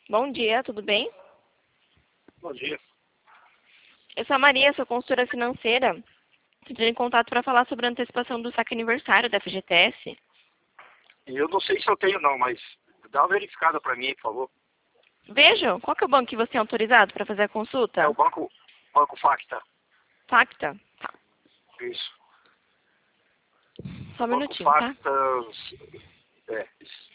Bom dia, tudo bem? Bom dia. Eu sou a Maria, sou consultora financeira. Entrei em contato para falar sobre a antecipação do saque aniversário da FGTS. E eu não sei se eu tenho não, mas dá uma verificada para mim, por favor. Veja, qual que é o banco que você é autorizado para fazer a É o consulta? Banco Facta. Facta? Tá, Isso. só um Banco minutinho, tá? Facta. Isso.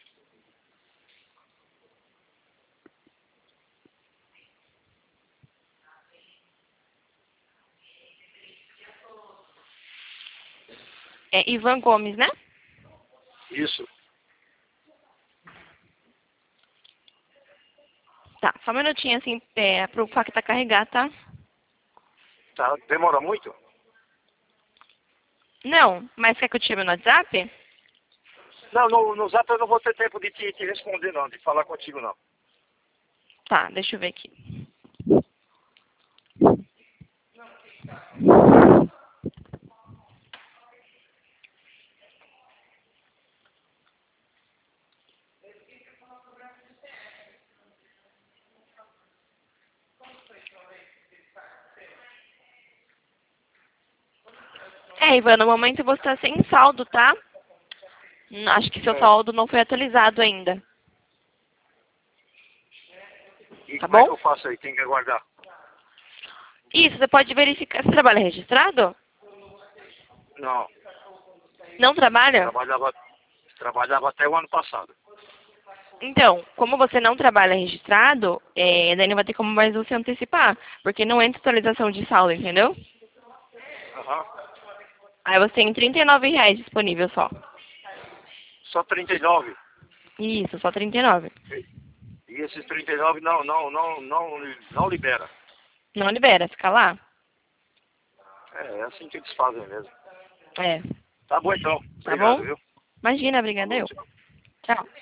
É Ivan Gomes, né? Isso. Tá, só um minutinho assim, pro Facta carregar, tá? Tá, demora muito? Não, mas quer que eu te chame no WhatsApp? Não, no Zap eu não vou ter tempo de te responder não, de falar contigo não. Tá, deixa eu ver aqui. Ivan, no momento você está sem saldo, tá? Acho que seu É. saldo não foi atualizado ainda, E tá como é que bom? eu faço aí? Tem que aguardar. Isso, você pode verificar. Você trabalha registrado? Não, Não trabalha? trabalhava até o ano passado. Então, como você não trabalha registrado, daí não vai ter como mais você antecipar, porque não entra atualização de saldo, entendeu? Aham. Aí você tem R$ 39 disponível só. Só 39. Isso, só 39. E esses 39 não libera. Não libera, fica lá. É assim que eles fazem mesmo. É, Tá bom então. tá Obrigado, bom? viu? Imagina, obrigada Falou, eu. tchau. Tchau.